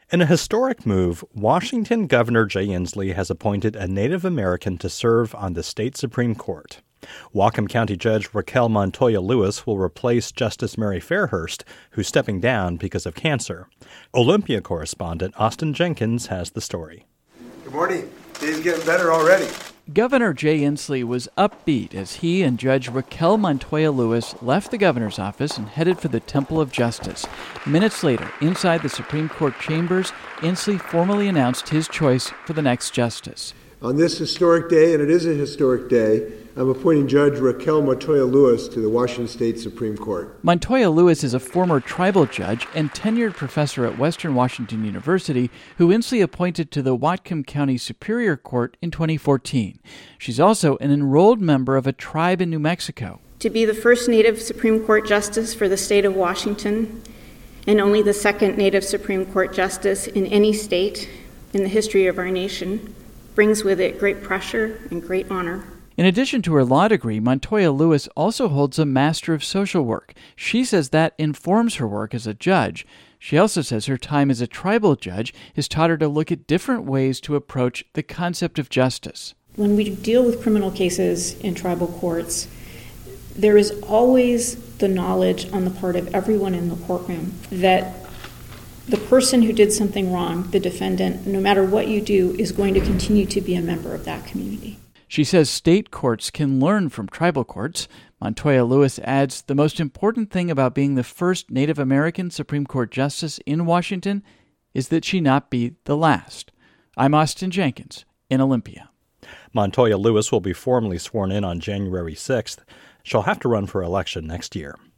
In a historic move, Washington Governor Jay Inslee has appointed a Native American to serve on the state Supreme Court. Whatcom County Judge Raquel Montoya Lewis will replace Justice Mary Fairhurst, who's stepping down because of cancer. Olympia correspondent Austin Jenkins has the story. Good morning. Day's getting better already. Governor Jay Inslee was upbeat as he and Judge Raquel Montoya Lewis left the governor's office and headed for the Temple of Justice. Minutes later, inside the Supreme Court chambers, Inslee formally announced his choice for the next justice. On this historic day, and it is a historic day, I'm appointing Judge Raquel Montoya Lewis to the Washington State Supreme Court. Montoya Lewis is a former tribal judge and tenured professor at Western Washington University who Inslee appointed to the Whatcom County Superior Court in 2014. She's also an enrolled member of a tribe in New Mexico. To be the first Native Supreme Court Justice for the state of Washington, and only the second Native Supreme Court Justice in any state in the history of our nation, brings with it great pressure and great honor. In addition to her law degree, Montoya Lewis also holds a Master of Social Work. She says that informs her work as a judge. She also says her time as a tribal judge has taught her to look at different ways to approach the concept of justice. When we deal with criminal cases in tribal courts, there is always the knowledge on the part of everyone in the courtroom that the person who did something wrong, the defendant, no matter what you do, is going to continue to be a member of that community. She says state courts can learn from tribal courts. Montoya Lewis adds the most important thing about being the first Native American Supreme Court Justice in Washington is that she not be the last. I'm Austin Jenkins in Olympia. Montoya Lewis will be formally sworn in on January 6th. She'll have to run for election next year.